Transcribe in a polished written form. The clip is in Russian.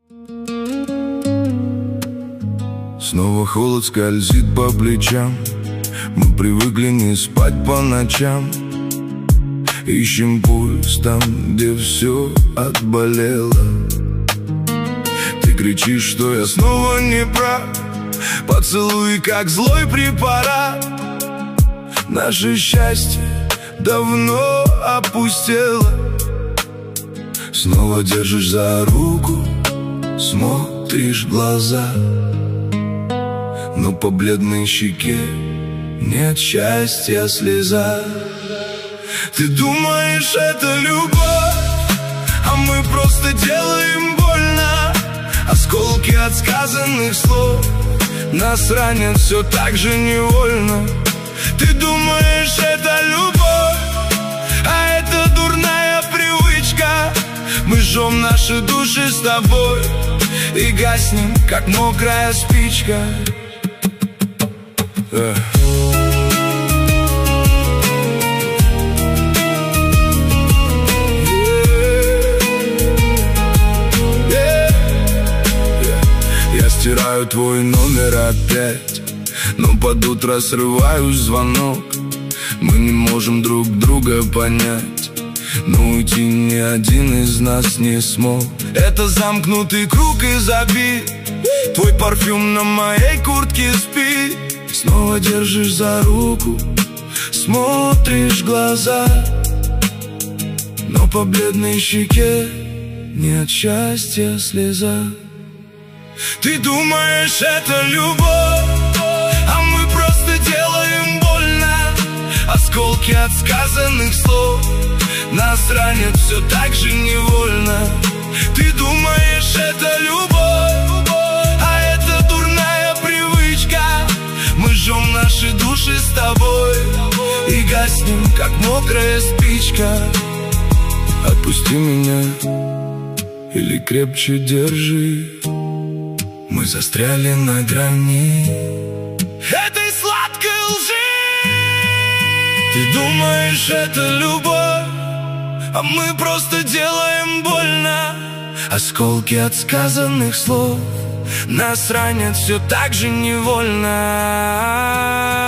Снова холод скользит по плечам. Мы привыкли не спать по ночам. Ищем пульс там, где все отболело. Ты кричишь, что я снова не прав. Поцелуй, как злой препарат. Наше счастье давно опустело. Снова держишь за руку, смотришь в глаза, но по бледной щеке нет счастья слеза. Ты думаешь, это любовь, а мы просто делаем больно. Осколки от сказанных слов нас ранят все так же невольно. Ты думаешь, это любовь, а это дурная привычка. Мы жжем наши души с тобой и гаснем, как мокрая спичка. Я стираю твой номер опять, но под утро срываю звонок. Мы не можем друг друга понять, но уйти ни один из нас не смог. Это замкнутый круг и забит. Твой парфюм на моей куртке спит. Снова держишь за руку, смотришь в глаза, но по бледной щеке нет счастья слеза. Ты думаешь, это любовь, а мы просто делаем больно. Осколки от сказанных слов нас ранят все так же невольно. Ты думаешь, это любовь, а это дурная привычка. Мы жжем наши души с тобой и гаснем, как мокрая спичка. Отпусти меня или крепче держи. Мы застряли на грани этой сладкой лжи. Ты думаешь, это любовь, а мы просто делаем больно. Осколки от сказанных слов нас ранят все так же невольно.